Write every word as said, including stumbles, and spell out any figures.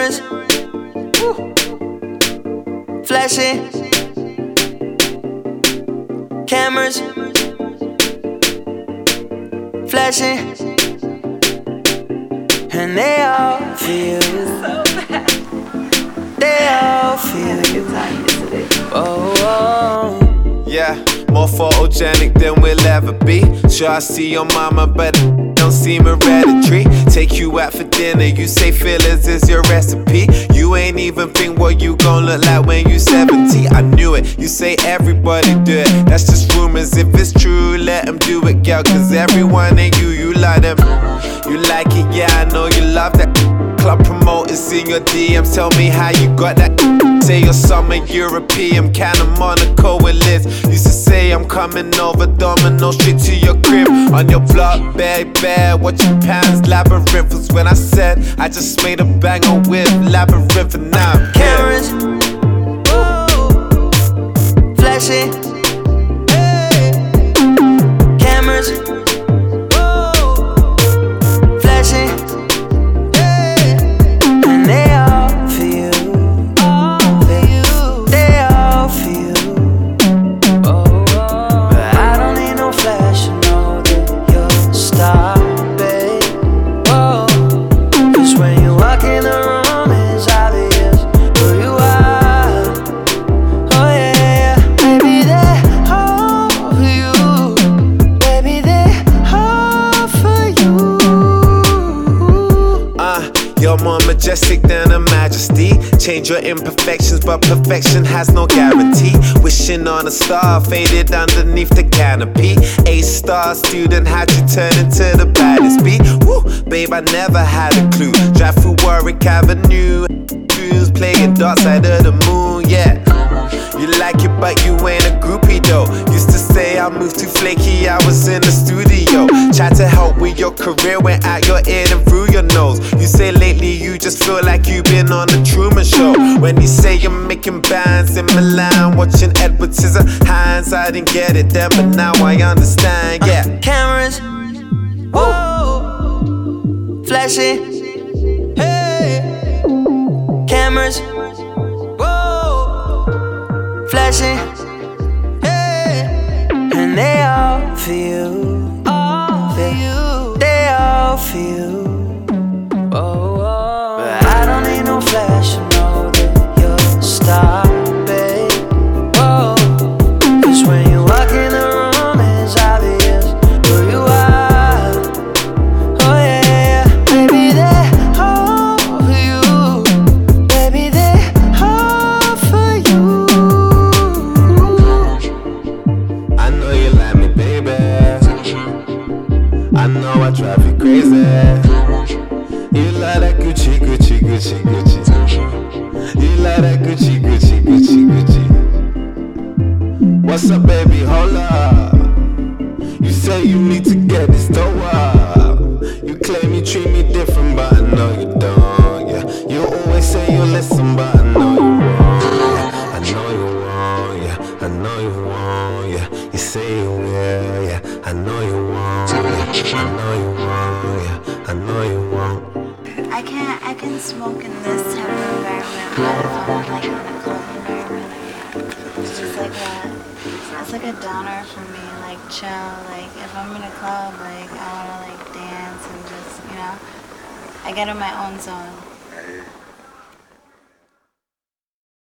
Cameras, woo, flashing. Cameras, flashing, and they all feel you. They all feel you. Oh, oh. Yeah, more photogenic than we'll ever be. Sure, I see your mama, but don't seem hereditary. Take you out for dinner, you say fillers is your recipe. You ain't even think what you gon' look like when you seventy. I knew it, you say everybody do it. That's just rumors, if it's true, let them do it, girl. Cause everyone ain't you, you like them. You like it, yeah, I know you love that. Club promoters in your D Ms, tell me how you got that. Say you're some European, kinda Monaco with Liz. Used to say I'm coming over, domino straight to your crib. On your block, bag, bag, watch your pants, labyrinth was when I said I just made a banger with labyrinth and now I'm Cameras, woo, flashing. Cameras, woo, flashing. And they all feel, they all feel. Oh, but I don't need no flash to know that you're a star, babe. Whoa, 'cause when you walk in the room, it's obvious who you are. Oh yeah, baby, they're all for you. Baby, they're all for you. Uh, you're more majestic than a majesty. Change your imperfections, but perfection has no guarantee. Wishing on a star, faded underneath the canopy. A-star student, how'd you turn into the baddest bee? Woo, babe, I never had a clue. Drive through Warwick Avenue, cruise, playing dark side of the moon, yeah. You like it, but you ain't a groupie though. Used to say I moved too flaky, I was in the studio. Tried to help with your career, went out your ear and through your nose. You say lately you just feel like you've been on the Truman Show. When you say you're making bands in Milan, watching Edward Scissorhands, I didn't get it then, but now I understand, yeah. Cameras, woo, flashing. Hey, cameras, woo, flashing. Hey, and they all feel, all feel, they all feel. Oh, oh. But I don't need no flash to know that you're a star, babe. Whoa, 'cause when you walk in the room, it's obvious who you are. Oh yeah, baby, they're all for you. Baby, they're all for you. I know you like me, baby. I know I drive you crazy. You like that Gucci, Gucci, Gucci, Gucci. You like that Gucci, Gucci, Gucci, Gucci. What's up, baby? Hold up. You say you need to get this dough up. You claim you treat me different, but I know you don't, yeah. You always say you listen, but I know you won't, yeah. I know you won't, yeah. I know you won't, yeah. You say you will, yeah. I know you won't, yeah. I know you won't, yeah. I know you won't. I can't, I can smoke in this type of environment, but if I'm like in a club environment, it's just like a, it's like a downer for me, like chill, like if I'm in a club, like I wanna like dance and just, you know, I get in my own zone.